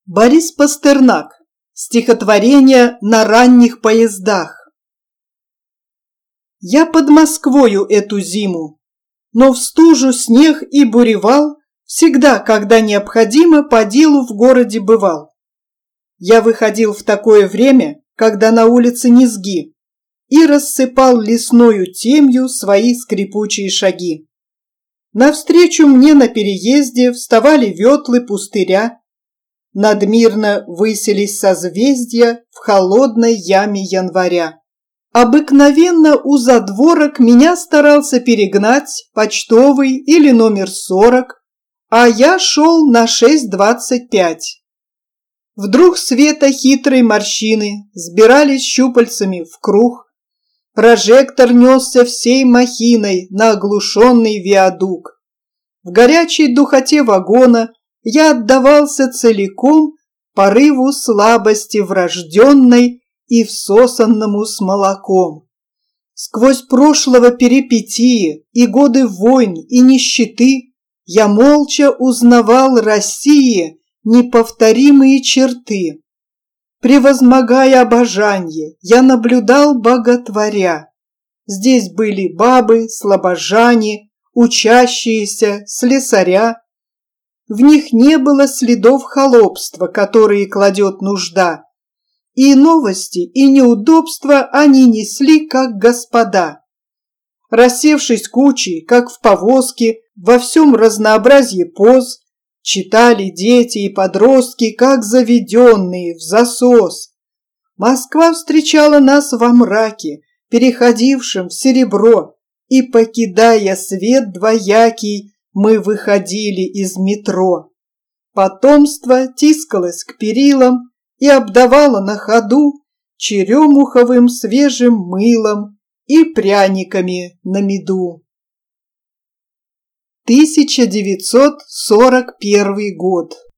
Борис Пастернак. Стихотворение на ранних поездах. Я под Москвою эту зиму, но в стужу, снег и буревал всегда, когда необходимо, по делу в городе бывал. Я выходил в такое время, когда на улице низги, и рассыпал лесною темью свои скрипучие шаги. Навстречу мне на переезде вставали ветлы пустыря, надмирно высились созвездия в холодной яме января. Обыкновенно у задворок меня старался перегнать почтовый или номер 40, а я шел на 6:25. Вдруг света хитрой морщины сбирались щупальцами в круг, прожектор несся всей махиной на оглушенный виадук. В горячей духоте вагона я отдавался целиком порыву слабости врожденной и всосанному с молоком. Сквозь прошлого перипетии и годы войн и нищеты я молча узнавал России неповторимые черты. Превозмогая обожанье, я наблюдал боготворя. Здесь были бабы, слабожане, учащиеся, слесаря. В них не было следов холопства, которые кладет нужда. И новости, и неудобства они несли, как господа. Рассевшись кучей, как в повозке, во всем разнообразии поз, читали дети и подростки, как заведенные в засос. Москва встречала нас во мраке, переходившем в серебро, и, покидая свет двоякий, мы выходили из метро. Потомство тискалось к перилам и обдавало на ходу черемуховым свежим мылом и пряниками на меду. 1941 год.